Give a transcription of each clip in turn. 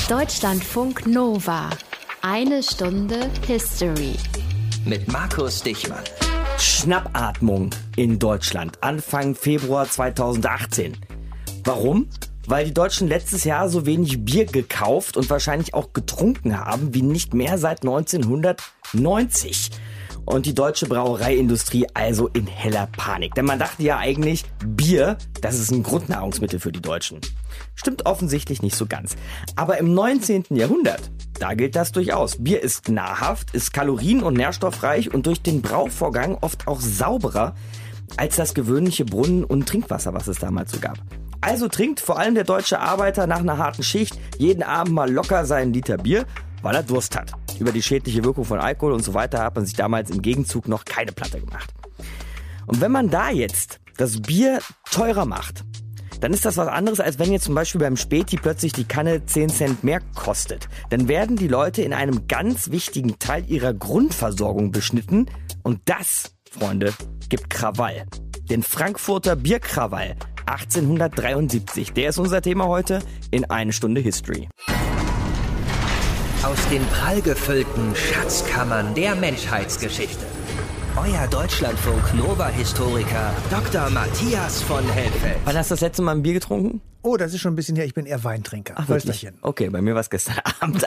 Deutschlandfunk Nova. Eine Stunde History. Mit Markus Dichmann. Schnappatmung in Deutschland Anfang Februar 2018. Warum? Weil die Deutschen letztes Jahr so wenig Bier gekauft und wahrscheinlich auch getrunken haben wie nicht mehr seit 1990. Und die deutsche Brauereiindustrie also in heller Panik. Denn man dachte ja eigentlich, Bier, das ist ein Grundnahrungsmittel für die Deutschen. Stimmt offensichtlich nicht so ganz. Aber im 19. Jahrhundert, da gilt das durchaus. Bier ist nahrhaft, ist kalorien- und nährstoffreich und durch den Brauvorgang oft auch sauberer als das gewöhnliche Brunnen- und Trinkwasser, was es damals so gab. Also trinkt vor allem der deutsche Arbeiter nach einer harten Schicht jeden Abend mal locker seinen Liter Bier, weil er Durst hat. Über die schädliche Wirkung von Alkohol und so weiter hat man sich damals im Gegenzug noch keine Platte gemacht. Und wenn man da jetzt das Bier teurer macht, dann ist das was anderes, als wenn jetzt zum Beispiel beim Späti plötzlich die Kanne 10 Cent mehr kostet. Dann werden die Leute in einem ganz wichtigen Teil ihrer Grundversorgung beschnitten. Und das, Freunde, gibt Krawall. Den Frankfurter Bierkrawall 1873, der ist unser Thema heute in eine Stunde History. Aus den prallgefüllten Schatzkammern der Menschheitsgeschichte. Euer Deutschlandfunk Nova-Historiker Dr. Matthias von Helfeld. Wann hast du das letzte Mal ein Bier getrunken? Oh, das ist schon ein bisschen her. Ich bin eher Weintrinker. Ach, wirklich? Okay, bei mir war es gestern Abend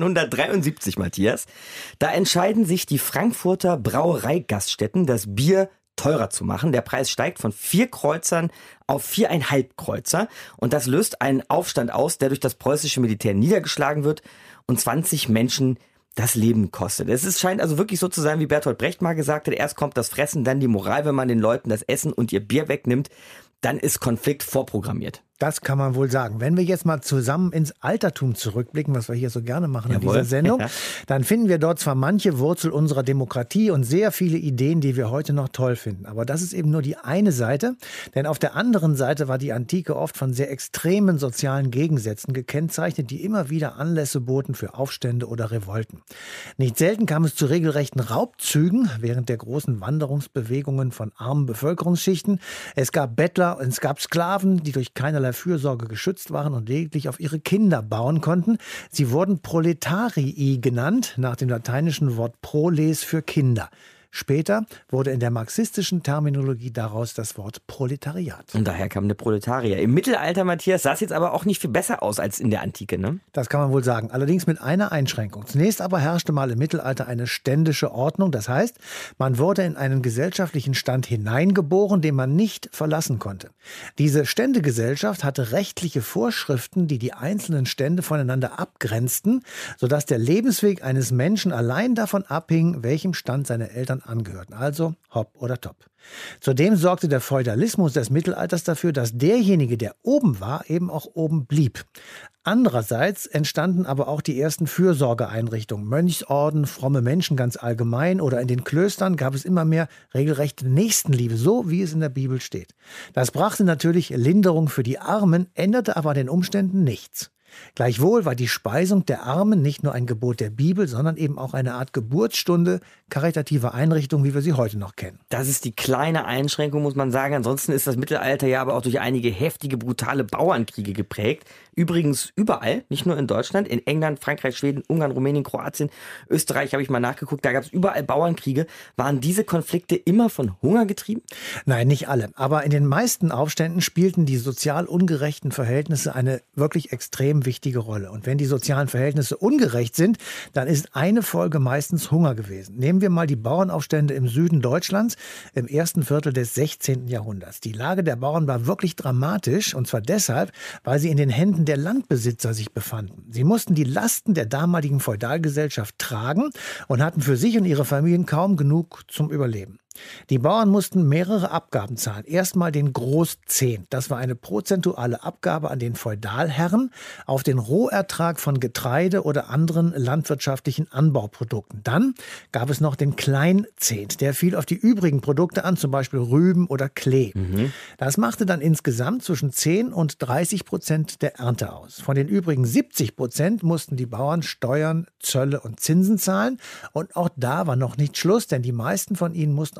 1873, Matthias. Da entscheiden sich die Frankfurter Brauereigaststätten, das Bier teurer zu machen. Der Preis steigt von 4 Kreuzern auf 4,5 Kreuzer. Und das löst einen Aufstand aus, der durch das preußische Militär niedergeschlagen wird und 20 Menschen das Leben kostet. Scheint also wirklich so zu sein, wie Bertolt Brecht mal gesagt hat, erst kommt das Fressen, dann die Moral. Wenn man den Leuten das Essen und ihr Bier wegnimmt, dann ist Konflikt vorprogrammiert. Das kann man wohl sagen. Wenn wir jetzt mal zusammen ins Altertum zurückblicken, was wir hier so gerne machen in dieser Sendung, dann finden wir dort zwar manche Wurzel unserer Demokratie und sehr viele Ideen, die wir heute noch toll finden. Aber das ist eben nur die eine Seite, denn auf der anderen Seite war die Antike oft von sehr extremen sozialen Gegensätzen gekennzeichnet, die immer wieder Anlässe boten für Aufstände oder Revolten. Nicht selten kam es zu regelrechten Raubzügen während der großen Wanderungsbewegungen von armen Bevölkerungsschichten. Es gab Bettler, es gab Sklaven, die durch keinerlei Fürsorge geschützt waren und lediglich auf ihre Kinder bauen konnten. Sie wurden Proletarii genannt, nach dem lateinischen Wort proles für Kinder. Später wurde in der marxistischen Terminologie daraus das Wort Proletariat. Und daher kam der Proletarier. Im Mittelalter, Matthias, sah es jetzt aber auch nicht viel besser aus als in der Antike, ne? Das kann man wohl sagen. Allerdings mit einer Einschränkung. Zunächst aber herrschte mal im Mittelalter eine ständische Ordnung. Das heißt, man wurde in einen gesellschaftlichen Stand hineingeboren, den man nicht verlassen konnte. Diese Ständegesellschaft hatte rechtliche Vorschriften, die die einzelnen Stände voneinander abgrenzten, sodass der Lebensweg eines Menschen allein davon abhing, welchem Stand seine Eltern angehörten, also hopp oder top. Zudem sorgte der Feudalismus des Mittelalters dafür, dass derjenige, der oben war, eben auch oben blieb. Andererseits entstanden aber auch die ersten Fürsorgeeinrichtungen, Mönchsorden, fromme Menschen ganz allgemein oder in den Klöstern gab es immer mehr regelrechte Nächstenliebe, so wie es in der Bibel steht. Das brachte natürlich Linderung für die Armen, änderte aber an den Umständen nichts. Gleichwohl war die Speisung der Armen nicht nur ein Gebot der Bibel, sondern eben auch eine Art Geburtsstunde karitativer Einrichtung, wie wir sie heute noch kennen. Das ist die kleine Einschränkung, muss man sagen. Ansonsten ist das Mittelalter ja aber auch durch einige heftige, brutale Bauernkriege geprägt. Übrigens überall, nicht nur in Deutschland, in England, Frankreich, Schweden, Ungarn, Rumänien, Kroatien, Österreich habe ich mal nachgeguckt, da gab es überall Bauernkriege. Waren diese Konflikte immer von Hunger getrieben? Nein, nicht alle. Aber in den meisten Aufständen spielten die sozial ungerechten Verhältnisse eine wirklich extrem wichtige Rolle. Und wenn die sozialen Verhältnisse ungerecht sind, dann ist eine Folge meistens Hunger gewesen. Nehmen wir mal die Bauernaufstände im Süden Deutschlands im ersten Viertel des 16. Jahrhunderts. Die Lage der Bauern war wirklich dramatisch und zwar deshalb, weil sie in den Händen der Landbesitzer sich befanden. Sie mussten die Lasten der damaligen Feudalgesellschaft tragen und hatten für sich und ihre Familien kaum genug zum Überleben. Die Bauern mussten mehrere Abgaben zahlen. Erstmal den Großzehnt. Das war eine prozentuale Abgabe an den Feudalherren auf den Rohertrag von Getreide oder anderen landwirtschaftlichen Anbauprodukten. Dann gab es noch den Kleinzehnt. Der fiel auf die übrigen Produkte an, zum Beispiel Rüben oder Klee. Das machte dann insgesamt zwischen 10 und 30% der Ernte aus. Von den übrigen 70% mussten die Bauern Steuern, Zölle und Zinsen zahlen. Und auch da war noch nicht Schluss, denn die meisten von ihnen mussten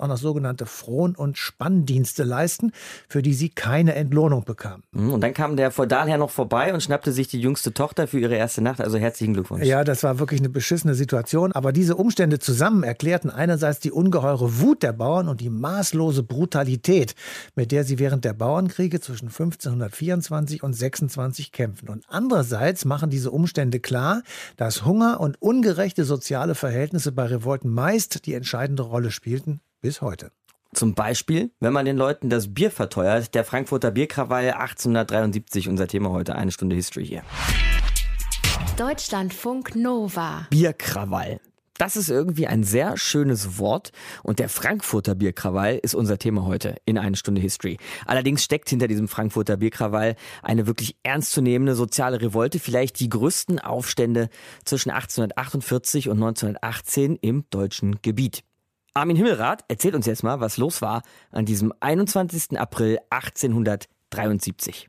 auch noch sogenannte Fron- und Spanndienste leisten, für die sie keine Entlohnung bekamen. Und dann kam der Feudalherr noch vorbei und schnappte sich die jüngste Tochter für ihre erste Nacht. Also herzlichen Glückwunsch. Ja, das war wirklich eine beschissene Situation. Aber diese Umstände zusammen erklärten einerseits die ungeheure Wut der Bauern und die maßlose Brutalität, mit der sie während der Bauernkriege zwischen 1524 und 26 kämpfen. Und andererseits machen diese Umstände klar, dass Hunger und ungerechte soziale Verhältnisse bei Revolten meist die entscheidende Rolle spielten, bis heute. Zum Beispiel, wenn man den Leuten das Bier verteuert. Der Frankfurter Bierkrawall 1873, unser Thema heute, 1 Stunde History hier. Deutschlandfunk Nova. Bierkrawall. Das ist irgendwie ein sehr schönes Wort und der Frankfurter Bierkrawall ist unser Thema heute in 1 Stunde History. Allerdings steckt hinter diesem Frankfurter Bierkrawall eine wirklich ernstzunehmende soziale Revolte, vielleicht die größten Aufstände zwischen 1848 und 1918 im deutschen Gebiet. Armin Himmelrath erzählt uns jetzt mal, was los war an diesem 21. April 1873.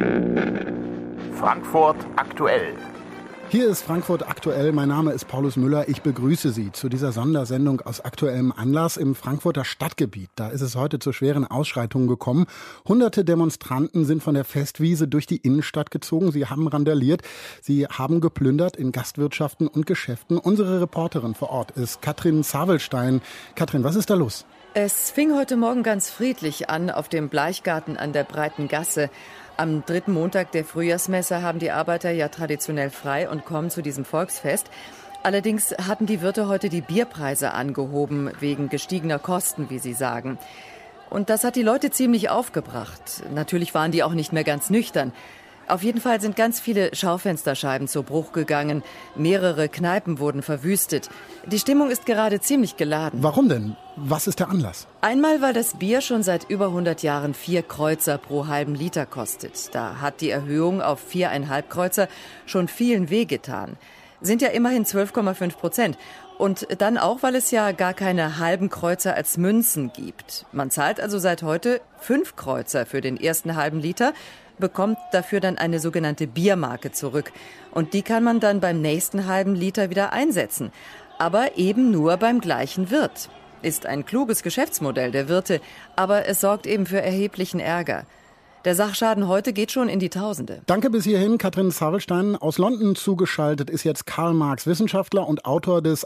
Frankfurt aktuell. Hier ist Frankfurt aktuell. Mein Name ist Paulus Müller. Ich begrüße Sie zu dieser Sondersendung aus aktuellem Anlass im Frankfurter Stadtgebiet. Da ist es heute zu schweren Ausschreitungen gekommen. Hunderte Demonstranten sind von der Festwiese durch die Innenstadt gezogen. Sie haben randaliert. Sie haben geplündert in Gastwirtschaften und Geschäften. Unsere Reporterin vor Ort ist Katrin Savelstein. Katrin, was ist da los? Es fing heute Morgen ganz friedlich an auf dem Bleichgarten an der Breiten Gasse. Am 3. Montag der Frühjahrsmesse haben die Arbeiter ja traditionell frei und kommen zu diesem Volksfest. Allerdings hatten die Wirte heute die Bierpreise angehoben, wegen gestiegener Kosten, wie sie sagen. Und das hat die Leute ziemlich aufgebracht. Natürlich waren die auch nicht mehr ganz nüchtern. Auf jeden Fall sind ganz viele Schaufensterscheiben zu Bruch gegangen. Mehrere Kneipen wurden verwüstet. Die Stimmung ist gerade ziemlich geladen. Warum denn? Was ist der Anlass? Einmal, weil das Bier schon seit über 100 Jahren 4 Kreuzer pro halben Liter kostet. Da hat die Erhöhung auf 4,5 Kreuzer schon vielen wehgetan. Sind ja immerhin 12,5%. Und dann auch, weil es ja gar keine halben Kreuzer als Münzen gibt. Man zahlt also seit heute 5 Kreuzer für den ersten halben Liter, bekommt dafür dann eine sogenannte Biermarke zurück. Und die kann man dann beim nächsten halben Liter wieder einsetzen. Aber eben nur beim gleichen Wirt. Ist ein kluges Geschäftsmodell der Wirte, aber es sorgt eben für erheblichen Ärger. Der Sachschaden heute geht schon in die Tausende. Danke bis hierhin, Katrin Savelstein. Aus London zugeschaltet ist jetzt Karl Marx, Wissenschaftler und Autor des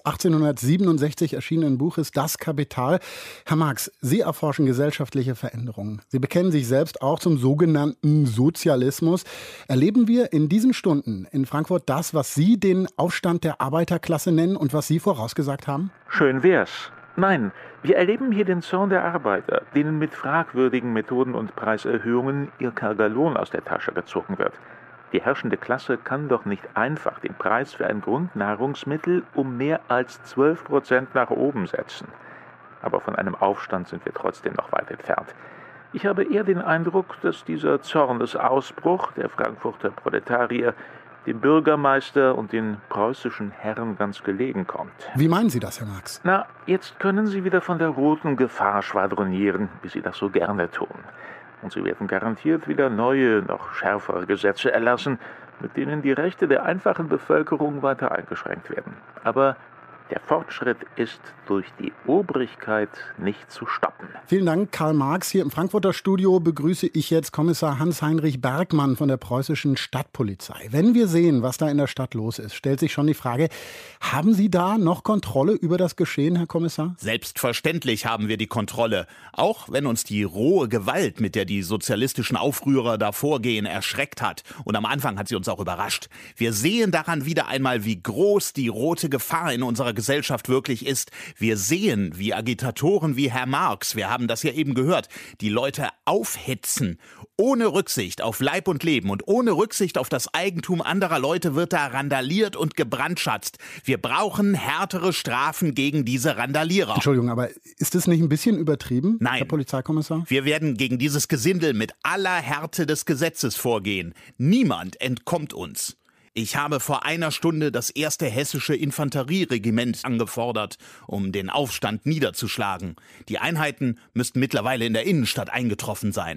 1867 erschienenen Buches Das Kapital. Herr Marx, Sie erforschen gesellschaftliche Veränderungen. Sie bekennen sich selbst auch zum sogenannten Sozialismus. Erleben wir in diesen Stunden in Frankfurt das, was Sie den Aufstand der Arbeiterklasse nennen und was Sie vorausgesagt haben? Schön wär's. Nein, wir erleben hier den Zorn der Arbeiter, denen mit fragwürdigen Methoden und Preiserhöhungen ihr karger Lohn aus der Tasche gezogen wird. Die herrschende Klasse kann doch nicht einfach den Preis für ein Grundnahrungsmittel um mehr als 12% nach oben setzen. Aber von einem Aufstand sind wir trotzdem noch weit entfernt. Ich habe eher den Eindruck, dass dieser Zornesausbruch der Frankfurter Proletarier dem Bürgermeister und den preußischen Herren ganz gelegen kommt. Wie meinen Sie das, Herr Marx? Na, jetzt können Sie wieder von der roten Gefahr schwadronieren, wie Sie das so gerne tun. Und Sie werden garantiert wieder neue, noch schärfere Gesetze erlassen, mit denen die Rechte der einfachen Bevölkerung weiter eingeschränkt werden. Aber der Fortschritt ist durch die Obrigkeit nicht zu stoppen. Vielen Dank, Karl Marx. Hier im Frankfurter Studio begrüße ich jetzt Kommissar Hans-Heinrich Bergmann von der preußischen Stadtpolizei. Wenn wir sehen, was da in der Stadt los ist, stellt sich schon die Frage, haben Sie da noch Kontrolle über das Geschehen, Herr Kommissar? Selbstverständlich haben wir die Kontrolle. Auch wenn uns die rohe Gewalt, mit der die sozialistischen Aufrührer da vorgehen, erschreckt hat. Und am Anfang hat sie uns auch überrascht. Wir sehen daran wieder einmal, wie groß die rote Gefahr in unserer Gesellschaft wirklich ist. Wir sehen, wie Agitatoren wie Herr Marx, wir haben das ja eben gehört, die Leute aufhetzen. Ohne Rücksicht auf Leib und Leben und ohne Rücksicht auf das Eigentum anderer Leute wird da randaliert und gebrandschatzt. Wir brauchen härtere Strafen gegen diese Randalierer. Entschuldigung, aber ist das nicht ein bisschen übertrieben, Nein. Herr Polizeikommissar? Wir werden gegen dieses Gesindel mit aller Härte des Gesetzes vorgehen. Niemand entkommt uns. Ich habe vor einer Stunde das 1. Hessische Infanterieregiment angefordert, um den Aufstand niederzuschlagen. Die Einheiten müssten mittlerweile in der Innenstadt eingetroffen sein. Das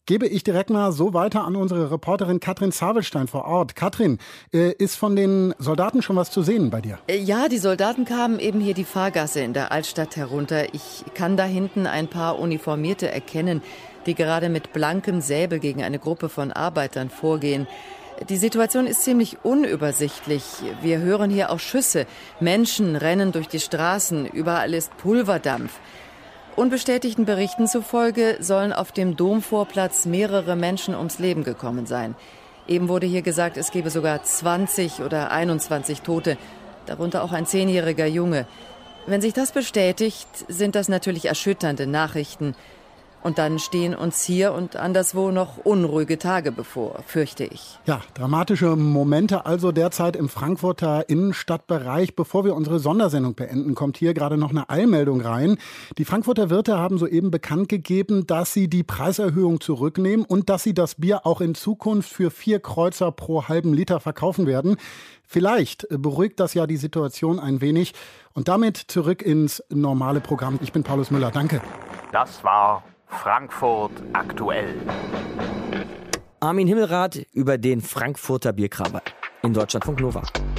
gebe ich direkt mal so weiter an unsere Reporterin Katrin Zavelstein vor Ort. Katrin, ist von den Soldaten schon was zu sehen bei dir? Ja, die Soldaten kamen eben hier die Fahrgasse in der Altstadt herunter. Ich kann da hinten ein paar Uniformierte erkennen, die gerade mit blankem Säbel gegen eine Gruppe von Arbeitern vorgehen. Die Situation ist ziemlich unübersichtlich. Wir hören hier auch Schüsse. Menschen rennen durch die Straßen. Überall ist Pulverdampf. Unbestätigten Berichten zufolge sollen auf dem Domvorplatz mehrere Menschen ums Leben gekommen sein. Eben wurde hier gesagt, es gebe sogar 20 oder 21 Tote, darunter auch ein 10-jähriger Junge. Wenn sich das bestätigt, sind das natürlich erschütternde Nachrichten. Und dann stehen uns hier und anderswo noch unruhige Tage bevor, fürchte ich. Ja, dramatische Momente also derzeit im Frankfurter Innenstadtbereich. Bevor wir unsere Sondersendung beenden, kommt hier gerade noch eine Eilmeldung rein. Die Frankfurter Wirte haben soeben bekannt gegeben, dass sie die Preiserhöhung zurücknehmen und dass sie das Bier auch in Zukunft für 4 Kreuzer pro halben Liter verkaufen werden. Vielleicht beruhigt das ja die Situation ein wenig. Und damit zurück ins normale Programm. Ich bin Paulus Müller. Danke. Das war Frankfurt aktuell. Armin Himmelrath über den Frankfurter Bierkracher in Deutschlandfunk Nova.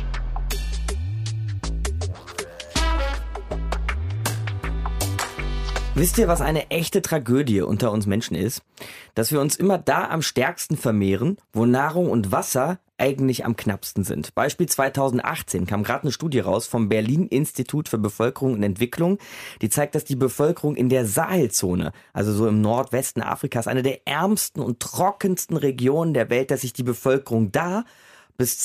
Wisst ihr, was eine echte Tragödie unter uns Menschen ist? Dass wir uns immer da am stärksten vermehren, wo Nahrung und Wasser eigentlich am knappsten sind. Beispiel 2018 kam gerade eine Studie raus vom Berlin-Institut für Bevölkerung und Entwicklung. Die zeigt, dass die Bevölkerung in der Sahelzone, also so im Nordwesten Afrikas, eine der ärmsten und trockensten Regionen der Welt, dass sich die Bevölkerung da bis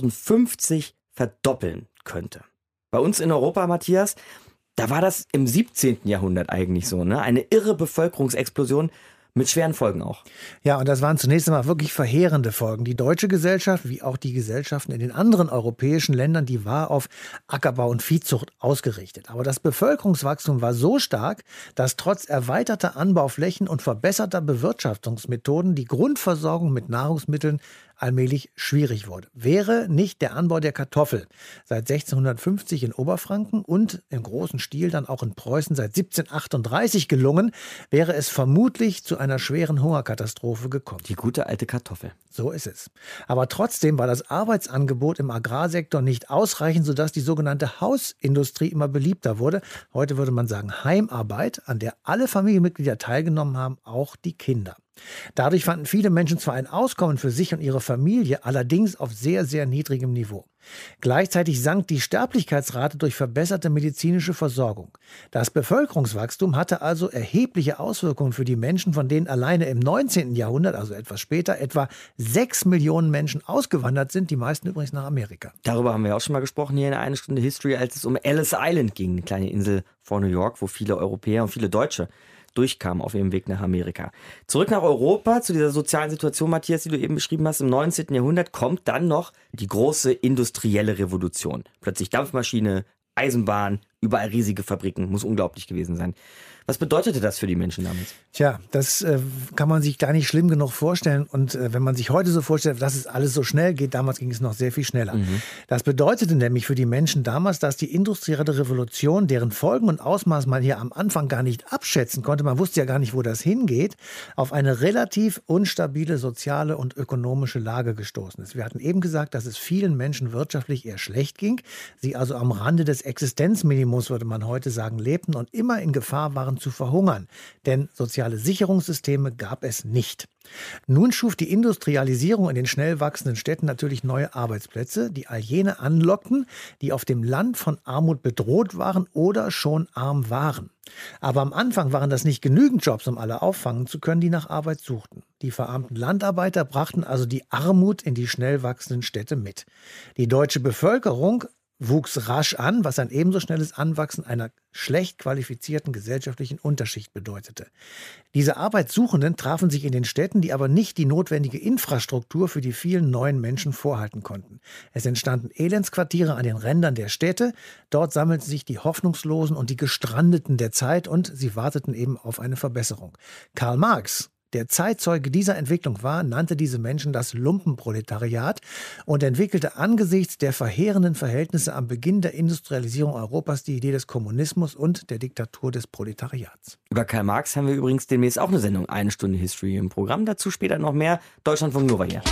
2050 verdoppeln könnte. Bei uns in Europa, Matthias, da war das im 17. Jahrhundert eigentlich so, ne? Eine irre Bevölkerungsexplosion mit schweren Folgen auch. Ja, und das waren zunächst einmal wirklich verheerende Folgen. Die deutsche Gesellschaft, wie auch die Gesellschaften in den anderen europäischen Ländern, die war auf Ackerbau und Viehzucht ausgerichtet. Aber das Bevölkerungswachstum war so stark, dass trotz erweiterter Anbauflächen und verbesserter Bewirtschaftungsmethoden die Grundversorgung mit Nahrungsmitteln allmählich schwierig wurde. Wäre nicht der Anbau der Kartoffel seit 1650 in Oberfranken und im großen Stil dann auch in Preußen seit 1738 gelungen, wäre es vermutlich zu einer schweren Hungerkatastrophe gekommen. Die gute alte Kartoffel. So ist es. Aber trotzdem war das Arbeitsangebot im Agrarsektor nicht ausreichend, sodass die sogenannte Hausindustrie immer beliebter wurde. Heute würde man sagen Heimarbeit, an der alle Familienmitglieder teilgenommen haben, auch die Kinder. Dadurch fanden viele Menschen zwar ein Auskommen für sich und ihre Familie, allerdings auf sehr, sehr niedrigem Niveau. Gleichzeitig sank die Sterblichkeitsrate durch verbesserte medizinische Versorgung. Das Bevölkerungswachstum hatte also erhebliche Auswirkungen für die Menschen, von denen alleine im 19. Jahrhundert, also etwas später, etwa 6 Millionen Menschen ausgewandert sind, die meisten übrigens nach Amerika. Darüber haben wir auch schon mal gesprochen hier in einer Stunde History, als es um Ellis Island ging, eine kleine Insel vor New York, wo viele Europäer und viele Deutsche durchkamen auf ihrem Weg nach Amerika. Zurück nach Europa, zu dieser sozialen Situation, Matthias, die du eben beschrieben hast. Im 19. Jahrhundert kommt dann noch die große industrielle Revolution. Plötzlich Dampfmaschine, Eisenbahn, überall riesige Fabriken. Muss unglaublich gewesen sein. Was bedeutete das für die Menschen damals? Tja, das kann man sich gar nicht schlimm genug vorstellen. Und wenn man sich heute so vorstellt, dass es alles so schnell geht, damals ging es noch sehr viel schneller. Das bedeutete nämlich für die Menschen damals, dass die industrielle Revolution, deren Folgen und Ausmaß man hier am Anfang gar nicht abschätzen konnte, man wusste ja gar nicht, wo das hingeht, auf eine relativ unstabile soziale und ökonomische Lage gestoßen ist. Wir hatten eben gesagt, dass es vielen Menschen wirtschaftlich eher schlecht ging. Sie also am Rande des Existenzminimums, würde man heute sagen, lebten und immer in Gefahr waren, zu verhungern, denn soziale Sicherungssysteme gab es nicht. Nun schuf die Industrialisierung in den schnell wachsenden Städten natürlich neue Arbeitsplätze, die all jene anlockten, die auf dem Land von Armut bedroht waren oder schon arm waren. Aber am Anfang waren das nicht genügend Jobs, um alle auffangen zu können, die nach Arbeit suchten. Die verarmten Landarbeiter brachten also die Armut in die schnell wachsenden Städte mit. Die deutsche Bevölkerung wuchs rasch an, was ein ebenso schnelles Anwachsen einer schlecht qualifizierten gesellschaftlichen Unterschicht bedeutete. Diese Arbeitssuchenden trafen sich in den Städten, die aber nicht die notwendige Infrastruktur für die vielen neuen Menschen vorhalten konnten. Es entstanden Elendsquartiere an den Rändern der Städte. Dort sammelten sich die Hoffnungslosen und die Gestrandeten der Zeit und sie warteten eben auf eine Verbesserung. Karl Marx, der Zeitzeuge dieser Entwicklung war, nannte diese Menschen das Lumpenproletariat und entwickelte angesichts der verheerenden Verhältnisse am Beginn der Industrialisierung Europas die Idee des Kommunismus und der Diktatur des Proletariats. Über Karl Marx haben wir übrigens demnächst auch eine Sendung, 1 Stunde History im Programm. Dazu später noch mehr. Deutschlandfunk Nova hier.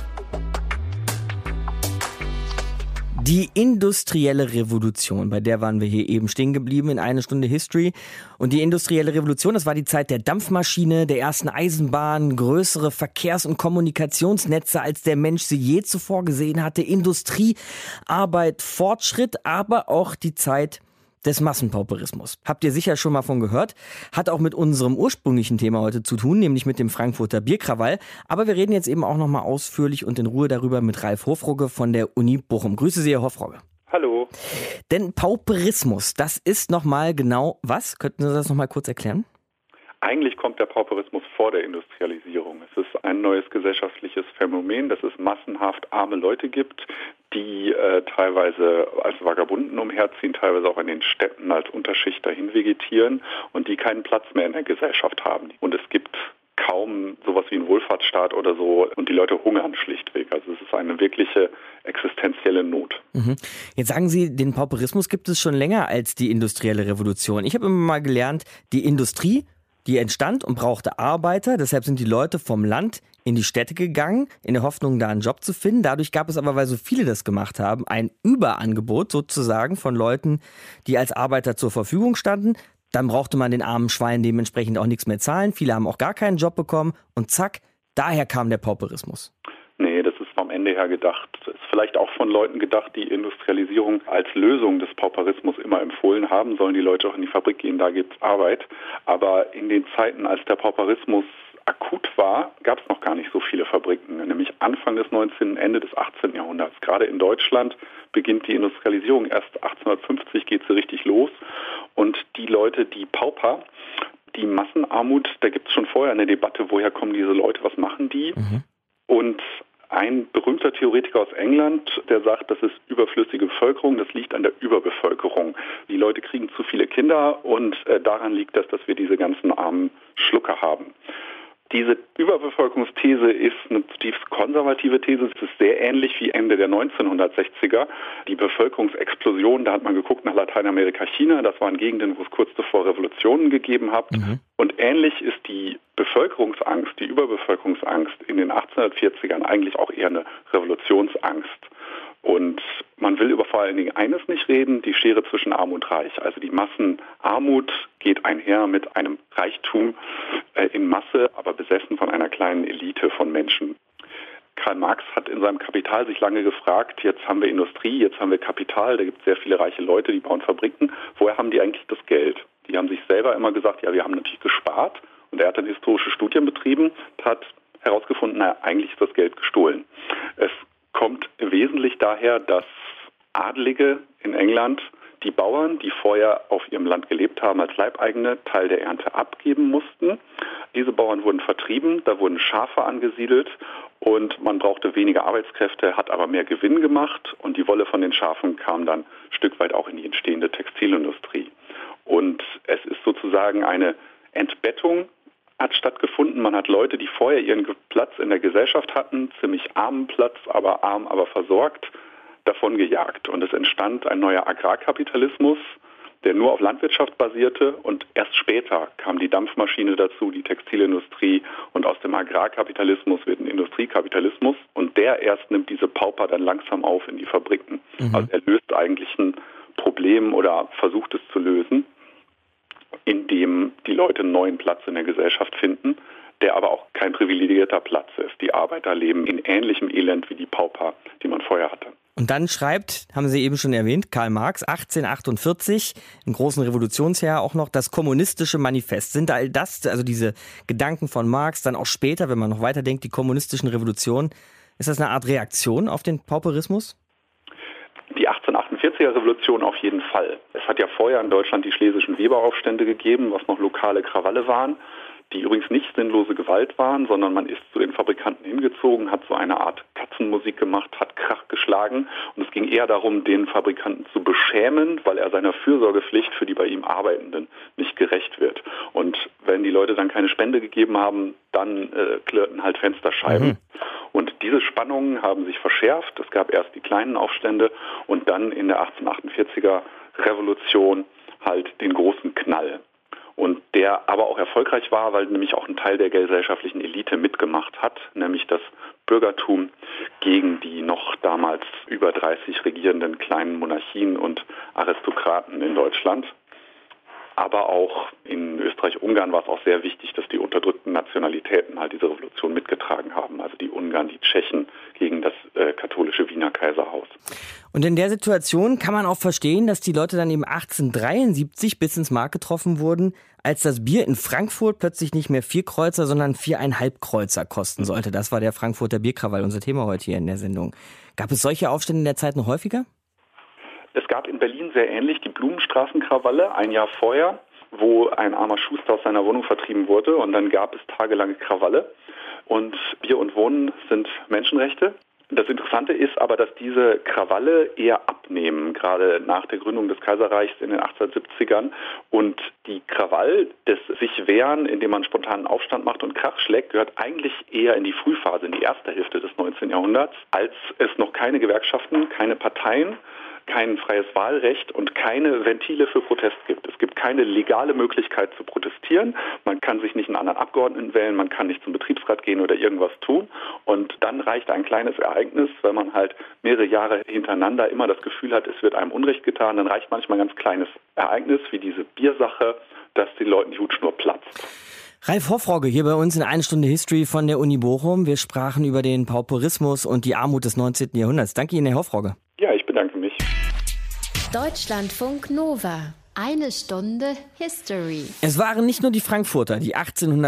Die industrielle Revolution, bei der waren wir hier eben stehen geblieben in 1 Stunde History. Und die industrielle Revolution, das war die Zeit der Dampfmaschine, der ersten Eisenbahn, größere Verkehrs- und Kommunikationsnetze, als der Mensch sie je zuvor gesehen hatte. Industrie, Arbeit, Fortschritt, aber auch die Zeit des Massenpauperismus. Habt ihr sicher schon mal von gehört. Hat auch mit unserem ursprünglichen Thema heute zu tun, nämlich mit dem Frankfurter Bierkrawall. Aber wir reden jetzt eben auch noch mal ausführlich und in Ruhe darüber mit Ralf Hofrogge von der Uni Bochum. Grüße Sie, Herr Hofrogge. Hallo. Denn Pauperismus, das ist noch mal genau was? Könnten Sie das noch mal kurz erklären? Eigentlich kommt der Pauperismus vor der Industrialisierung. Es ist ein neues gesellschaftliches Phänomen, dass es massenhaft arme Leute gibt, die teilweise als Vagabunden umherziehen, teilweise auch in den Städten als Unterschicht dahin vegetieren und die keinen Platz mehr in der Gesellschaft haben. Und es gibt kaum sowas wie einen Wohlfahrtsstaat oder so und die Leute hungern schlichtweg. Also es ist eine wirkliche existenzielle Not. Jetzt sagen Sie, den Pauperismus gibt es schon länger als die industrielle Revolution. Ich habe immer mal gelernt, die Industrie, die entstand und brauchte Arbeiter, deshalb sind die Leute vom Land in die Städte gegangen, in der Hoffnung, da einen Job zu finden. Dadurch gab es aber, weil so viele das gemacht haben, ein Überangebot sozusagen von Leuten, die als Arbeiter zur Verfügung standen. Dann brauchte man den armen Schweinen dementsprechend auch nichts mehr zahlen. Viele haben auch gar keinen Job bekommen und zack, daher kam der Pauperismus. Nee, das ist vom Ende her gedacht. Das ist vielleicht auch von Leuten gedacht, die Industrialisierung als Lösung des Pauperismus immer empfohlen haben. Sollen die Leute auch in die Fabrik gehen, da gibt's Arbeit. Aber in den Zeiten, als der Pauperismus akut war, gab es noch gar nicht so viele Fabriken. Nämlich Anfang des 19., Ende des 18. Jahrhunderts. Gerade in Deutschland beginnt die Industrialisierung. Erst 1850 geht sie richtig los. Und die Leute, die Pauper, die Massenarmut, da gibt es schon vorher eine Debatte, woher kommen diese Leute, was machen die? Und ein berühmter Theoretiker aus England, der sagt, das ist überflüssige Bevölkerung, das liegt an der Überbevölkerung. Die Leute kriegen zu viele Kinder und daran liegt das, dass wir diese ganzen armen Schlucker haben. Diese Überbevölkerungsthese ist eine zutiefst konservative These. Es ist sehr ähnlich wie Ende der 1960er. Die Bevölkerungsexplosion, da hat man geguckt nach Lateinamerika, China. Das waren Gegenden, wo es kurz zuvor Revolutionen gegeben hat. Und ähnlich ist die Bevölkerungsangst, die Überbevölkerungsangst in den 1840ern eigentlich auch eher eine Revolutionsangst. Und man will über vor allen Dingen eines nicht reden, die Schere zwischen Arm und Reich. Also die Massenarmut geht einher mit einem Reichtum in Masse, aber besessen von einer kleinen Elite von Menschen. Karl Marx hat in seinem Kapital sich lange gefragt, jetzt haben wir Industrie, jetzt haben wir Kapital, da gibt es sehr viele reiche Leute, die bauen Fabriken. Woher haben die eigentlich das Geld? Die haben sich selber immer gesagt, ja, wir haben natürlich gespart. Und er hat dann historische Studien betrieben und hat herausgefunden, naja, eigentlich ist das Geld gestohlen. Es kommt wesentlich daher, dass Adlige in England die Bauern, die vorher auf ihrem Land gelebt haben, als Leibeigene Teil der Ernte abgeben mussten. Diese Bauern wurden vertrieben, da wurden Schafe angesiedelt und man brauchte weniger Arbeitskräfte, hat aber mehr Gewinn gemacht und die Wolle von den Schafen kam dann ein Stück weit auch in die entstehende Textilindustrie. Und es ist sozusagen eine Entbettung hat stattgefunden. Man hat Leute, die vorher ihren Platz in der Gesellschaft hatten, ziemlich armen Platz, aber arm, aber versorgt, davon gejagt. Und es entstand ein neuer Agrarkapitalismus, der nur auf Landwirtschaft basierte. Und erst später kam die Dampfmaschine dazu, die Textilindustrie. Und aus dem Agrarkapitalismus wird ein Industriekapitalismus. Und der erst nimmt diese Pauper dann langsam auf in die Fabriken. Also er löst eigentlich ein Problem oder versucht es zu lösen, indem die Leute einen neuen Platz in der Gesellschaft finden, der aber auch kein privilegierter Platz ist. Die Arbeiter leben in ähnlichem Elend wie die Pauper, die man vorher hatte. Und dann schreibt, haben Sie eben schon erwähnt, Karl Marx, 1848, im großen Revolutionsjahr auch noch, das kommunistische Manifest. Sind all das, also diese Gedanken von Marx, dann auch später, wenn man noch weiterdenkt, die kommunistischen Revolutionen, ist das eine Art Reaktion auf den Pauperismus? Die 1848er Revolution auf jeden Fall. Es hat ja vorher in Deutschland die schlesischen Weberaufstände gegeben, was noch lokale Krawalle waren, die übrigens nicht sinnlose Gewalt waren, sondern man ist zu den Fabrikanten hingezogen, hat so eine Art Katzenmusik gemacht, hat Krach geschlagen mitgetragen. Und es ging eher darum, den Fabrikanten zu beschämen, weil er seiner Fürsorgepflicht für die bei ihm Arbeitenden nicht gerecht wird. Und wenn die Leute dann keine Spende gegeben haben, dann klirrten halt Fensterscheiben. Und diese Spannungen haben sich verschärft. Es gab erst die kleinen Aufstände und dann in der 1848er Revolution halt den großen Knall. Und der aber auch erfolgreich war, weil nämlich auch ein Teil der gesellschaftlichen Elite mitgemacht hat, nämlich das Bürgertum gegen die noch damals über 30 regierenden kleinen Monarchien und Aristokraten in Deutschland. Aber auch in Österreich-Ungarn war es auch sehr wichtig, dass die unterdrückten Nationalitäten halt diese Revolution mitgetragen haben. Also die Ungarn, die Tschechen gegen das katholische Wiener Kaiserhaus. Und in der Situation kann man auch verstehen, dass die Leute dann eben 1873 bis ins Mark getroffen wurden, als das Bier in Frankfurt plötzlich nicht mehr 4 Kreuzer, sondern 4,5 Kreuzer kosten sollte. Das war der Frankfurter Bierkrawall, unser Thema heute hier in der Sendung. Gab es solche Aufstände in der Zeit noch häufiger? Es gab in Berlin sehr ähnlich die Blumenstraßenkrawalle ein Jahr vorher, wo ein armer Schuster aus seiner Wohnung vertrieben wurde und dann gab es tagelange Krawalle. Und Bier und Wohnen sind Menschenrechte. Das Interessante ist aber, dass diese Krawalle eher abnehmen, gerade nach der Gründung des Kaiserreichs in den 1870ern. Und die Krawall des sich wehren, indem man spontanen Aufstand macht und Krach schlägt, gehört eigentlich eher in die Frühphase, in die erste Hälfte des 19. Jahrhunderts, als es noch keine Gewerkschaften, keine Parteien, kein freies Wahlrecht und keine Ventile für Protest gibt. Es gibt keine legale Möglichkeit zu protestieren. Man kann sich nicht einen anderen Abgeordneten wählen, man kann nicht zum Betriebsrat gehen oder irgendwas tun. Und dann reicht ein kleines Ereignis, wenn man halt mehrere Jahre hintereinander immer das Gefühl hat, es wird einem Unrecht getan, dann reicht manchmal ein ganz kleines Ereignis wie diese Biersache, dass den Leuten die Hutschnur platzt. Ralf Hofrogge hier bei uns in 1 Stunde History von der Uni Bochum. Wir sprachen über den Pauperismus und die Armut des 19. Jahrhunderts. Danke Ihnen, Herr Hofrogge. Ja, ich bedanke mich. Deutschlandfunk Nova. 1 Stunde History. Es waren nicht nur die Frankfurter, die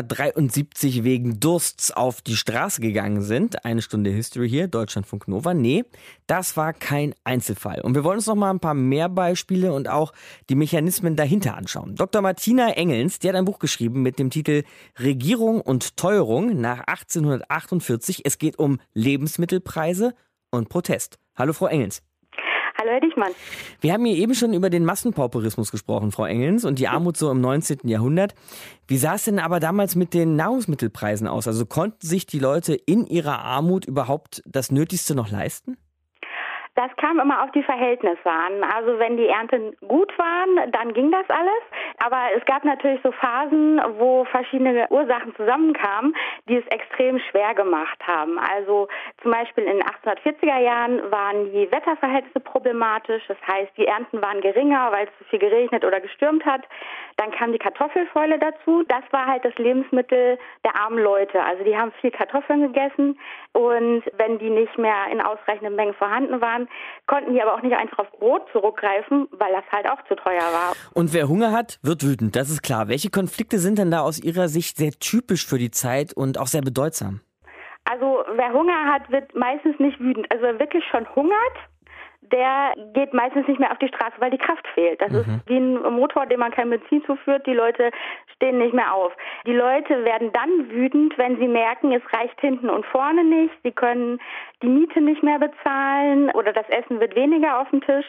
1873 wegen Dursts auf die Straße gegangen sind. 1 Stunde History hier, Deutschlandfunk Nova. Nee, das war kein Einzelfall. Und wir wollen uns noch mal ein paar mehr Beispiele und auch die Mechanismen dahinter anschauen. Dr. Martina Engelns, die hat ein Buch geschrieben mit dem Titel Regierung und Teuerung nach 1848. Es geht um Lebensmittelpreise und Protest. Hallo, Frau Engelns. Hallo, Herr Dichmann. Wir haben hier eben schon über den Massenpauperismus gesprochen, Frau Engelns, und die Armut so im 19. Jahrhundert. Wie sah es denn aber damals mit den Nahrungsmittelpreisen aus? Also konnten sich die Leute in ihrer Armut überhaupt das Nötigste noch leisten? Das kam immer auf die Verhältnisse an. Also wenn die Ernten gut waren, dann ging das alles. Aber es gab natürlich so Phasen, wo verschiedene Ursachen zusammenkamen, die es extrem schwer gemacht haben. Also zum Beispiel in den 1840er Jahren waren die Wetterverhältnisse problematisch. Das heißt, die Ernten waren geringer, weil es zu viel geregnet oder gestürmt hat. Dann kam die Kartoffelfäule dazu. Das war halt das Lebensmittel der armen Leute. Also die haben viel Kartoffeln gegessen und wenn die nicht mehr in ausreichenden Mengen vorhanden waren, konnten die aber auch nicht einfach auf Brot zurückgreifen, weil das halt auch zu teuer war. Und wer Hunger hat, wird wütend, das ist klar. Welche Konflikte sind denn da aus Ihrer Sicht sehr typisch für die Zeit und auch sehr bedeutsam? Also wer Hunger hat, wird meistens nicht wütend. Also wer wirklich schon hungert, der geht meistens nicht mehr auf die Straße, weil die Kraft fehlt. Das ist wie ein Motor, dem man kein Benzin zuführt. Die Leute stehen nicht mehr auf. Die Leute werden dann wütend, wenn sie merken, es reicht hinten und vorne nicht. Sie können die Miete nicht mehr bezahlen oder das Essen wird weniger auf dem Tisch.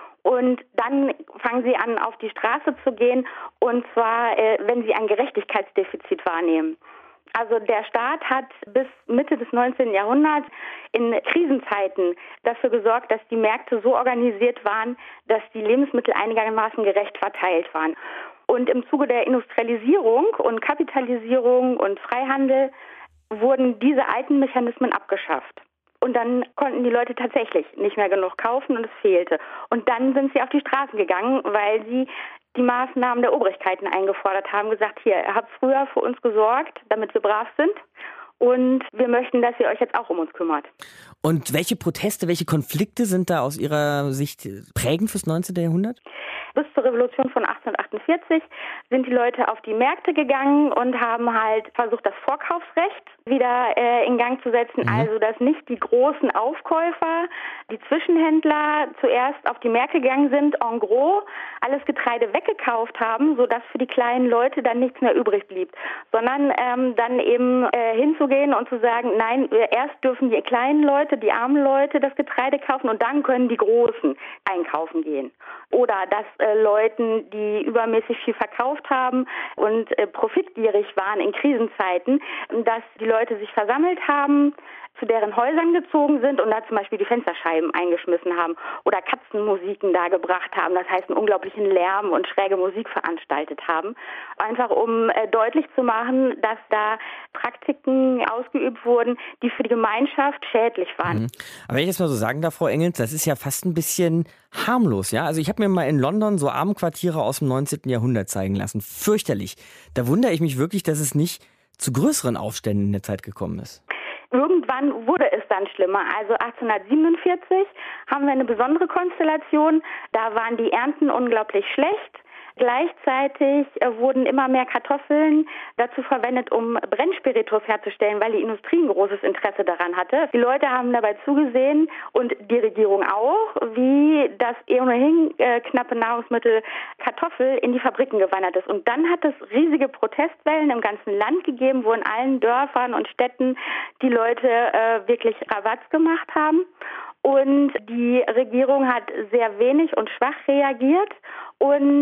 Und dann fangen sie an, auf die Straße zu gehen, und zwar, wenn sie ein Gerechtigkeitsdefizit wahrnehmen. Also der Staat hat bis Mitte des 19. Jahrhunderts in Krisenzeiten dafür gesorgt, dass die Märkte so organisiert waren, dass die Lebensmittel einigermaßen gerecht verteilt waren. Und im Zuge der Industrialisierung und Kapitalisierung und Freihandel wurden diese alten Mechanismen abgeschafft. Und dann konnten die Leute tatsächlich nicht mehr genug kaufen und es fehlte. Und dann sind sie auf die Straßen gegangen, weil sie die Maßnahmen der Obrigkeiten eingefordert haben, gesagt, hier, ihr habt früher für uns gesorgt, damit wir brav sind. Und wir möchten, dass ihr euch jetzt auch um uns kümmert. Und welche Proteste, welche Konflikte sind da aus Ihrer Sicht prägend fürs 19. Jahrhundert? bis zur Revolution von 1848 sind die Leute auf die Märkte gegangen und haben halt versucht, das Vorkaufsrecht wieder in Gang zu setzen. Also, dass nicht die großen Aufkäufer, die Zwischenhändler zuerst auf die Märkte gegangen sind, en gros alles Getreide weggekauft haben, sodass für die kleinen Leute dann nichts mehr übrig blieb. Sondern dann eben hinzugehen und zu sagen, nein, erst dürfen die kleinen Leute, die armen Leute das Getreide kaufen und dann können die Großen einkaufen gehen. Oder dass Leuten, die übermäßig viel verkauft haben und profitgierig waren in Krisenzeiten, dass die Leute sich versammelt haben, zu deren Häusern gezogen sind und da zum Beispiel die Fensterscheiben eingeschmissen haben oder Katzenmusiken da gebracht haben, das heißt einen unglaublichen Lärm und schräge Musik veranstaltet haben, einfach um deutlich zu machen, dass da Praktiken ausgeübt wurden, die für die Gemeinschaft schädlich waren. Aber wenn ich das mal so sagen darf, Frau Engels, das ist ja fast ein bisschen harmlos, ja? Also ich habe mir mal in London so Armenquartiere aus dem 19. Jahrhundert zeigen lassen. Fürchterlich. Da wundere ich mich wirklich, dass es nicht zu größeren Aufständen in der Zeit gekommen ist. Irgendwann wurde es dann schlimmer. Also 1847 haben wir eine besondere Konstellation. Da waren die Ernten unglaublich schlecht. Gleichzeitig wurden immer mehr Kartoffeln dazu verwendet, um Brennspiritus herzustellen, weil die Industrie ein großes Interesse daran hatte. Die Leute haben dabei zugesehen und die Regierung auch, wie das ohnehin knappe Nahrungsmittel Kartoffel in die Fabriken gewandert ist. Und dann hat es riesige Protestwellen im ganzen Land gegeben, wo in allen Dörfern und Städten die Leute wirklich Rabatz gemacht haben. Und die Regierung hat sehr wenig und schwach reagiert. Und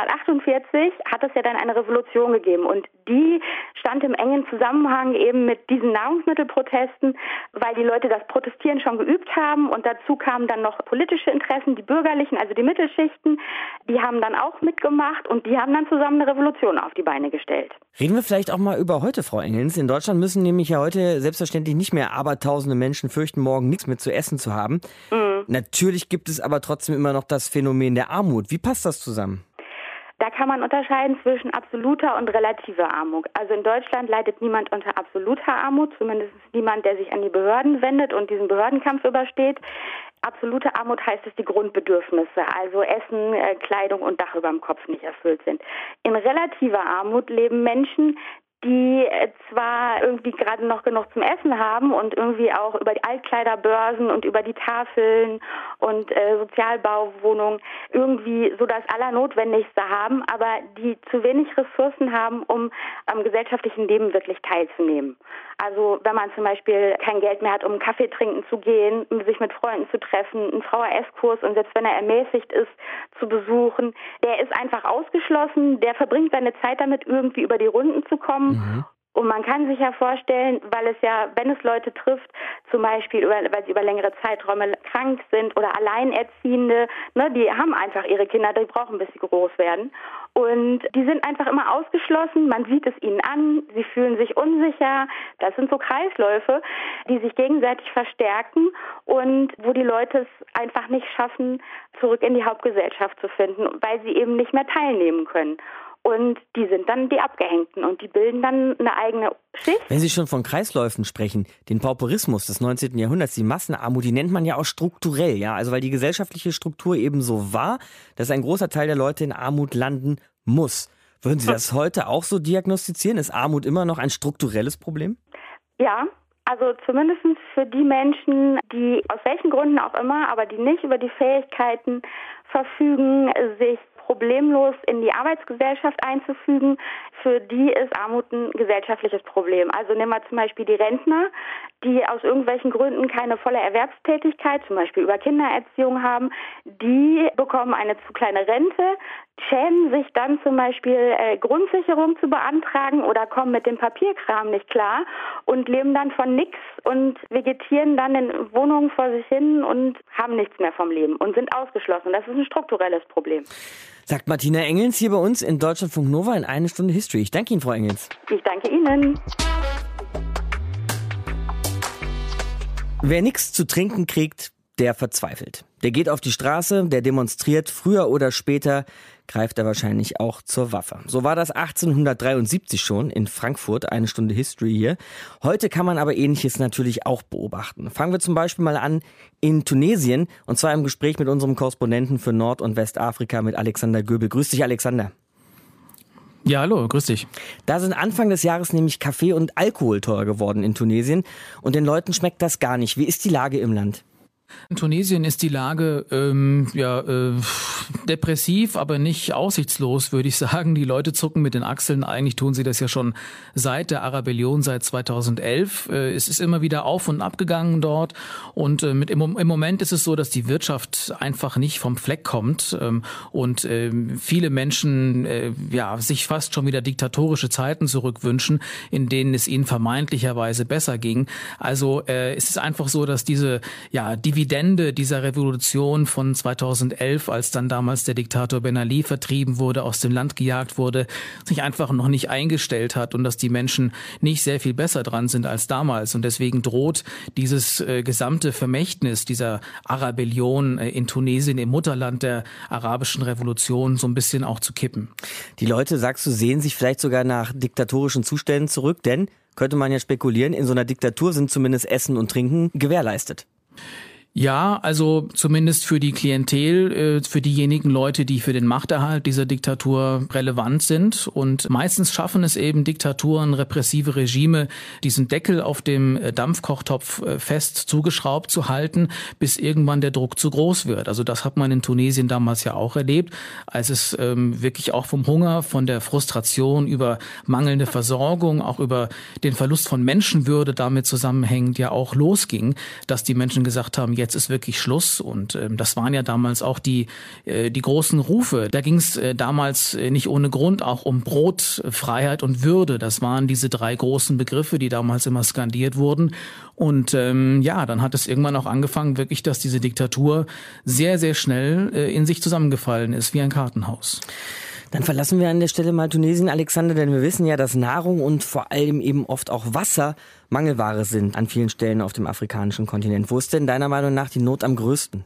1848 hat es ja dann eine Revolution gegeben. Und die stand im engen Zusammenhang eben mit diesen Nahrungsmittelprotesten, weil die Leute das Protestieren schon geübt haben. Und dazu kamen dann noch politische Interessen, die bürgerlichen, also die Mittelschichten. Die haben dann auch mitgemacht und die haben dann zusammen eine Revolution auf die Beine gestellt. Reden wir vielleicht auch mal über heute, Frau Engels. In Deutschland müssen nämlich ja heute selbstverständlich nicht mehr abertausende Menschen fürchten, morgen nichts mehr zu essen zu haben. Natürlich gibt es aber trotzdem immer noch das Phänomen der Armut. Wie passt das zusammen? Da kann man unterscheiden zwischen absoluter und relativer Armut. Also in Deutschland leidet niemand unter absoluter Armut, zumindest niemand, der sich an die Behörden wendet und diesen Behördenkampf übersteht. Absolute Armut heißt, dass die Grundbedürfnisse, also Essen, Kleidung und Dach über dem Kopf nicht erfüllt sind. In relativer Armut leben Menschen, die zwar irgendwie gerade noch genug zum Essen haben und irgendwie auch über die Altkleiderbörsen und über die Tafeln und Sozialbauwohnungen irgendwie so das Allernotwendigste haben, aber die zu wenig Ressourcen haben, um am gesellschaftlichen Leben wirklich teilzunehmen. Also wenn man zum Beispiel kein Geld mehr hat, um Kaffee trinken zu gehen, sich mit Freunden zu treffen, einen VHS-Kurs und selbst wenn er ermäßigt ist, zu besuchen, der ist einfach ausgeschlossen, der verbringt seine Zeit damit, irgendwie über die Runden zu kommen. Und man kann sich ja vorstellen, weil es ja, wenn es Leute trifft, zum Beispiel, weil sie über längere Zeiträume krank sind oder Alleinerziehende, ne, die haben einfach ihre Kinder, die brauchen, bis sie groß werden. Und die sind einfach immer ausgeschlossen, man sieht es ihnen an, sie fühlen sich unsicher. Das sind so Kreisläufe, die sich gegenseitig verstärken und wo die Leute es einfach nicht schaffen, zurück in die Hauptgesellschaft zu finden, weil sie eben nicht mehr teilnehmen können. Und die sind dann die Abgehängten und die bilden dann eine eigene Schicht. Wenn Sie schon von Kreisläufen sprechen, den Pauperismus des 19. Jahrhunderts, die Massenarmut, die nennt man ja auch strukturell, ja, also weil die gesellschaftliche Struktur eben so war, dass ein großer Teil der Leute in Armut landen muss. Würden Sie das heute auch so diagnostizieren? Ist Armut immer noch ein strukturelles Problem? Ja. Also zumindest für die Menschen, die aus welchen Gründen auch immer, aber die nicht über die Fähigkeiten verfügen, sich problemlos in die Arbeitsgesellschaft einzufügen, für die ist Armut ein gesellschaftliches Problem. Also nehmen wir zum Beispiel die Rentner, die aus irgendwelchen Gründen keine volle Erwerbstätigkeit, zum Beispiel über Kindererziehung haben, die bekommen eine zu kleine Rente, schämen sich dann zum Beispiel Grundsicherung zu beantragen oder kommen mit dem Papierkram nicht klar und leben dann von nichts und vegetieren dann in Wohnungen vor sich hin und haben nichts mehr vom Leben und sind ausgeschlossen. Das ist ein strukturelles Problem. Sagt Martina Engels hier bei uns in Deutschlandfunk Nova in 1 Stunde History. Ich danke Ihnen, Frau Engels. Ich danke Ihnen. Wer nichts zu trinken kriegt, der verzweifelt. Der geht auf die Straße, der demonstriert, früher oder später greift er wahrscheinlich auch zur Waffe. So war das 1873 schon in Frankfurt, eine Stunde History hier. Heute kann man aber Ähnliches natürlich auch beobachten. Fangen wir zum Beispiel mal an in Tunesien, und zwar im Gespräch mit unserem Korrespondenten für Nord- und Westafrika, mit Alexander Göbel. Grüß dich, Alexander. Ja, hallo, grüß dich. Da sind Anfang des Jahres nämlich Kaffee und Alkohol teurer geworden in Tunesien und den Leuten schmeckt das gar nicht. Wie ist die Lage im Land? In Tunesien ist die Lage depressiv, aber nicht aussichtslos, würde ich sagen. Die Leute zucken mit den Achseln. Eigentlich tun sie das ja schon seit der Arabellion, seit 2011. Es ist immer wieder auf und ab gegangen dort. Und im Moment ist es so, dass die Wirtschaft einfach nicht vom Fleck kommt und viele Menschen sich fast schon wieder diktatorische Zeiten zurückwünschen, in denen es ihnen vermeintlicherweise besser ging. Also es ist einfach so, dass diese Dividende dieser Revolution von 2011, als dann damals der Diktator Ben Ali vertrieben wurde, aus dem Land gejagt wurde, sich einfach noch nicht eingestellt hat und dass die Menschen nicht sehr viel besser dran sind als damals. Und deswegen droht dieses gesamte Vermächtnis dieser Arabellion in Tunesien, im Mutterland der arabischen Revolution, so ein bisschen auch zu kippen. Die Leute, sagst du, sehen sich vielleicht sogar nach diktatorischen Zuständen zurück, denn, könnte man ja spekulieren, in so einer Diktatur sind zumindest Essen und Trinken gewährleistet. Ja, also zumindest für die Klientel, für diejenigen Leute, die für den Machterhalt dieser Diktatur relevant sind. Und meistens schaffen es eben Diktaturen, repressive Regime, diesen Deckel auf dem Dampfkochtopf fest zugeschraubt zu halten, bis irgendwann der Druck zu groß wird. Also das hat man in Tunesien damals ja auch erlebt, als es wirklich auch vom Hunger, von der Frustration über mangelnde Versorgung, auch über den Verlust von Menschenwürde damit zusammenhängend ja auch losging, dass die Menschen gesagt haben, jetzt ist wirklich Schluss. Und das waren ja damals auch die großen Rufe. Da ging es damals nicht ohne Grund auch um Brot, Freiheit und Würde. Das waren diese drei großen Begriffe, die damals immer skandiert wurden. Und dann hat es irgendwann auch angefangen, wirklich, dass diese Diktatur sehr, sehr schnell in sich zusammengefallen ist, wie ein Kartenhaus. Dann verlassen wir an der Stelle mal Tunesien, Alexander, denn wir wissen ja, dass Nahrung und vor allem eben oft auch Wasser Mangelware sind an vielen Stellen auf dem afrikanischen Kontinent. Wo ist denn deiner Meinung nach die Not am größten?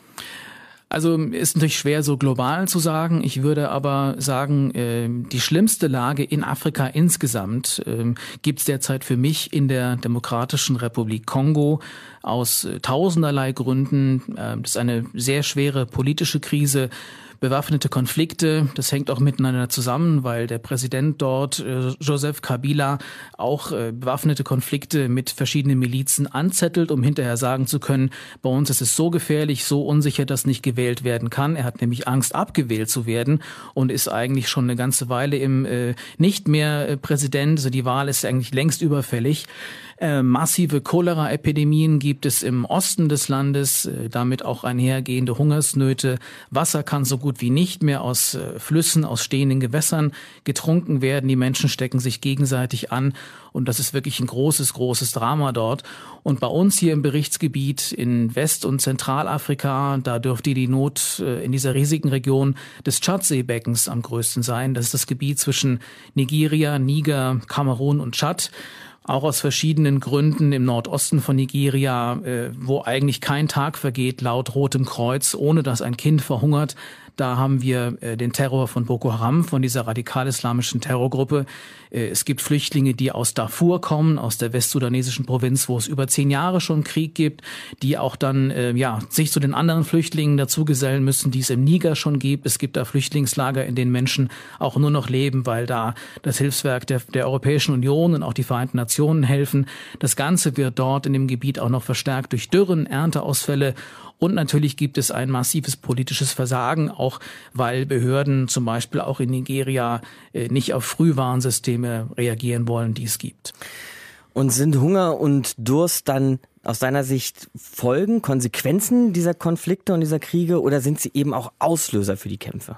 Also ist natürlich schwer so global zu sagen. Ich würde aber sagen, die schlimmste Lage in Afrika insgesamt gibt es derzeit für mich in der Demokratischen Republik Kongo aus tausenderlei Gründen. Das ist eine sehr schwere politische Krise. Bewaffnete Konflikte, das hängt auch miteinander zusammen, weil der Präsident dort, Joseph Kabila, auch bewaffnete Konflikte mit verschiedenen Milizen anzettelt, um hinterher sagen zu können, bei uns ist es so gefährlich, so unsicher, dass nicht gewählt werden kann. Er hat nämlich Angst, abgewählt zu werden und ist eigentlich schon eine ganze Weile nicht mehr Präsident. Also die Wahl ist eigentlich längst überfällig. Massive Cholera-Epidemien gibt es im Osten des Landes, damit auch einhergehende Hungersnöte. Wasser kann so gut wie nicht mehr aus Flüssen, aus stehenden Gewässern getrunken werden. Die Menschen stecken sich gegenseitig an und das ist wirklich ein großes, großes Drama dort. Und bei uns hier im Berichtsgebiet in West- und Zentralafrika, da dürfte die Not in dieser riesigen Region des Tschadseebeckens am größten sein. Das ist das Gebiet zwischen Nigeria, Niger, Kamerun und Tschad. Auch aus verschiedenen Gründen im Nordosten von Nigeria, wo eigentlich kein Tag vergeht, laut Rotem Kreuz, ohne dass ein Kind verhungert. Da haben wir den Terror von Boko Haram, von dieser radikal-islamischen Terrorgruppe. Es gibt Flüchtlinge, die aus Darfur kommen, aus der westsudanesischen Provinz, wo es über 10 Jahre schon Krieg gibt, die auch dann sich zu den anderen Flüchtlingen dazugesellen müssen, die es im Niger schon gibt. Es gibt da Flüchtlingslager, in denen Menschen auch nur noch leben, weil da das Hilfswerk der Europäischen Union und auch die Vereinten Nationen helfen. Das Ganze wird dort in dem Gebiet auch noch verstärkt durch Dürren, Ernteausfälle. Und natürlich gibt es ein massives politisches Versagen, auch weil Behörden zum Beispiel auch in Nigeria nicht auf Frühwarnsysteme reagieren wollen, die es gibt. Und sind Hunger und Durst dann aus deiner Sicht Folgen, Konsequenzen dieser Konflikte und dieser Kriege oder sind sie eben auch Auslöser für die Kämpfe?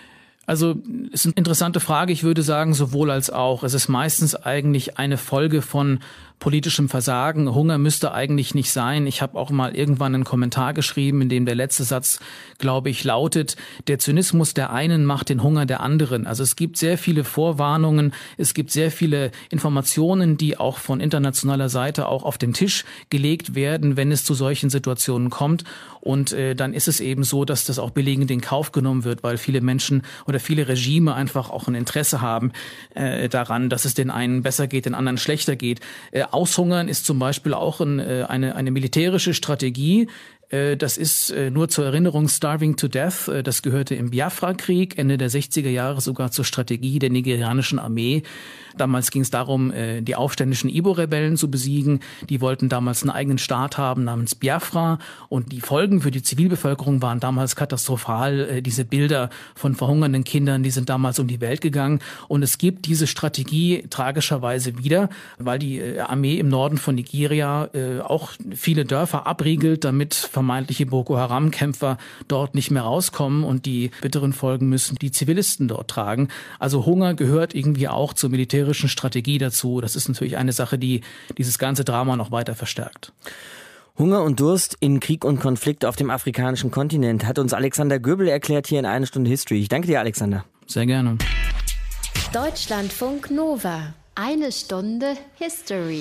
Also ist eine interessante Frage. Ich würde sagen, sowohl als auch. Es ist meistens eigentlich eine Folge von politischem Versagen. Hunger müsste eigentlich nicht sein. Ich habe auch mal irgendwann einen Kommentar geschrieben, in dem der letzte Satz, glaube ich, lautet: Der Zynismus der einen macht den Hunger der anderen. Also es gibt sehr viele Vorwarnungen, es gibt sehr viele Informationen, die auch von internationaler Seite auch auf den Tisch gelegt werden, wenn es zu solchen Situationen kommt. Und dann ist es eben so, dass das auch billigend in Kauf genommen wird, weil viele Menschen oder viele Regime einfach auch ein Interesse haben daran, dass es den einen besser geht, den anderen schlechter geht. Aushungern ist zum Beispiel auch eine militärische Strategie. Das ist nur zur Erinnerung Starving to Death. Das gehörte im Biafra-Krieg Ende der 60er Jahre sogar zur Strategie der nigerianischen Armee. Damals ging es darum, die aufständischen Ibo-Rebellen zu besiegen. Die wollten damals einen eigenen Staat haben namens Biafra. Und die Folgen für die Zivilbevölkerung waren damals katastrophal. Diese Bilder von verhungernden Kindern, die sind damals um die Welt gegangen. Und es gibt diese Strategie tragischerweise wieder, weil die Armee im Norden von Nigeria auch viele Dörfer abriegelt, damit vermeintliche Boko Haram-Kämpfer dort nicht mehr rauskommen und die bitteren Folgen müssen die Zivilisten dort tragen. Also Hunger gehört irgendwie auch zur militärischen Strategie dazu. Das ist natürlich eine Sache, die dieses ganze Drama noch weiter verstärkt. Hunger und Durst in Krieg und Konflikt auf dem afrikanischen Kontinent hat uns Alexander Göbel erklärt hier in 1 Stunde History. Ich danke dir, Alexander. Sehr gerne. Deutschlandfunk Nova. 1 Stunde History.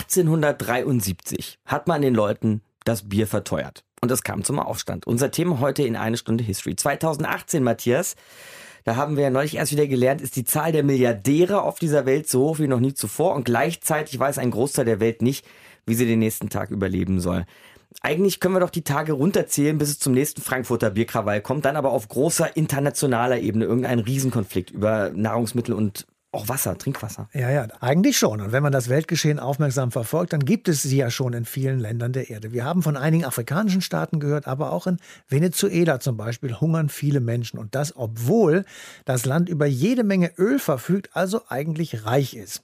1873 hat man den Leuten das Bier verteuert. Und es kam zum Aufstand. Unser Thema heute in 1 Stunde History. 2018, Matthias, da haben wir ja neulich erst wieder gelernt, ist die Zahl der Milliardäre auf dieser Welt so hoch wie noch nie zuvor. Und gleichzeitig weiß ein Großteil der Welt nicht, wie sie den nächsten Tag überleben soll. Eigentlich können wir doch die Tage runterzählen, bis es zum nächsten Frankfurter Bierkrawall kommt. Dann aber auf großer internationaler Ebene irgendein Riesenkonflikt über Nahrungsmittel und auch Wasser, Trinkwasser. Ja, eigentlich schon. Und wenn man das Weltgeschehen aufmerksam verfolgt, dann gibt es sie ja schon in vielen Ländern der Erde. Wir haben von einigen afrikanischen Staaten gehört, aber auch in Venezuela zum Beispiel hungern viele Menschen. Und das, obwohl das Land über jede Menge Öl verfügt, also eigentlich reich ist.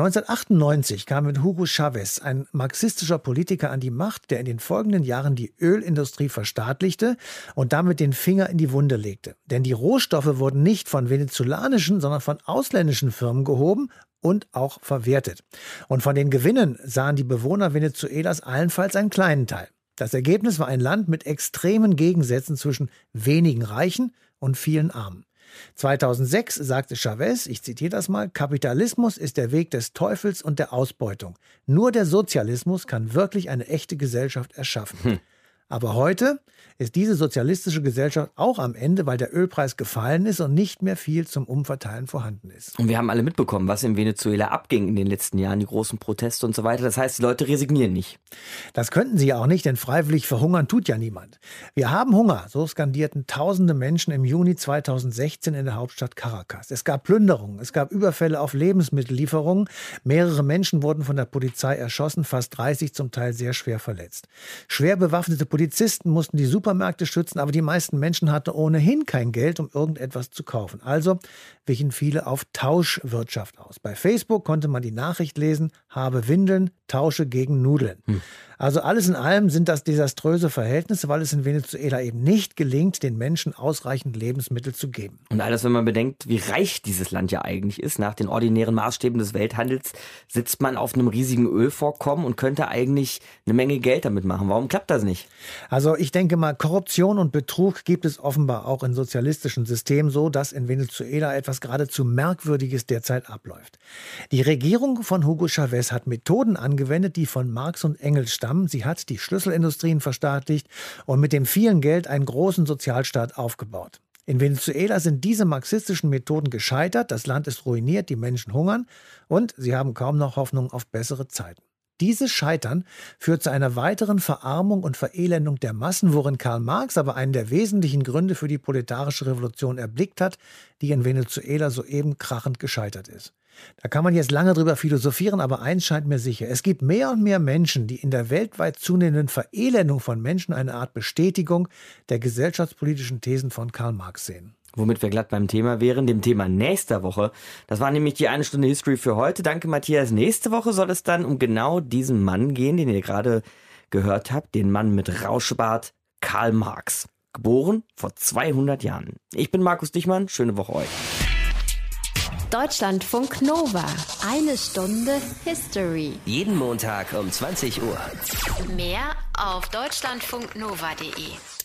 1998 kam mit Hugo Chavez ein marxistischer Politiker an die Macht, der in den folgenden Jahren die Ölindustrie verstaatlichte und damit den Finger in die Wunde legte. Denn die Rohstoffe wurden nicht von venezolanischen, sondern von ausländischen Firmen gehoben und auch verwertet. Und von den Gewinnen sahen die Bewohner Venezuelas allenfalls einen kleinen Teil. Das Ergebnis war ein Land mit extremen Gegensätzen zwischen wenigen Reichen und vielen Armen. 2006 sagte Chavez, ich zitiere das mal: Kapitalismus ist der Weg des Teufels und der Ausbeutung. Nur der Sozialismus kann wirklich eine echte Gesellschaft erschaffen. Aber heute ist diese sozialistische Gesellschaft auch am Ende, weil der Ölpreis gefallen ist und nicht mehr viel zum Umverteilen vorhanden ist. Und wir haben alle mitbekommen, was in Venezuela abging in den letzten Jahren, die großen Proteste und so weiter. Das heißt, die Leute resignieren nicht. Das könnten sie ja auch nicht, denn freiwillig verhungern tut ja niemand. Wir haben Hunger, so skandierten tausende Menschen im Juni 2016 in der Hauptstadt Caracas. Es gab Plünderungen, es gab Überfälle auf Lebensmittellieferungen. Mehrere Menschen wurden von der Polizei erschossen, fast 30 zum Teil sehr schwer verletzt. Schwer bewaffnete Polizisten mussten die Supermärkte schützen, aber die meisten Menschen hatten ohnehin kein Geld, um irgendetwas zu kaufen. Also wichen viele auf Tauschwirtschaft aus. Bei Facebook konnte man die Nachricht lesen: habe Windeln, tausche gegen Nudeln. Also alles in allem sind das desaströse Verhältnisse, weil es in Venezuela eben nicht gelingt, den Menschen ausreichend Lebensmittel zu geben. Und alles, wenn man bedenkt, wie reich dieses Land ja eigentlich ist. Nach den ordinären Maßstäben des Welthandels sitzt man auf einem riesigen Ölvorkommen und könnte eigentlich eine Menge Geld damit machen. Warum klappt das nicht? Also ich denke mal, Korruption und Betrug gibt es offenbar auch in sozialistischen Systemen, so dass in Venezuela etwas geradezu Merkwürdiges derzeit abläuft. Die Regierung von Hugo Chavez hat Methoden angewendet, die von Marx und Engels stammen. Sie hat die Schlüsselindustrien verstaatlicht und mit dem vielen Geld einen großen Sozialstaat aufgebaut. In Venezuela sind diese marxistischen Methoden gescheitert, das Land ist ruiniert, die Menschen hungern und sie haben kaum noch Hoffnung auf bessere Zeiten. Dieses Scheitern führt zu einer weiteren Verarmung und Verelendung der Massen, worin Karl Marx aber einen der wesentlichen Gründe für die proletarische Revolution erblickt hat, die in Venezuela soeben krachend gescheitert ist. Da kann man jetzt lange drüber philosophieren, aber eins scheint mir sicher: Es gibt mehr und mehr Menschen, die in der weltweit zunehmenden Verelendung von Menschen eine Art Bestätigung der gesellschaftspolitischen Thesen von Karl Marx sehen. Womit wir glatt beim Thema wären, dem Thema nächster Woche. Das war nämlich die 1 Stunde History für heute. Danke, Matthias. Nächste Woche soll es dann um genau diesen Mann gehen, den ihr gerade gehört habt. Den Mann mit Rauschbart, Karl Marx. Geboren vor 200 Jahren. Ich bin Markus Dichmann. Schöne Woche euch. Deutschlandfunk Nova. Eine Stunde History. Jeden Montag um 20 Uhr. Mehr auf deutschlandfunknova.de.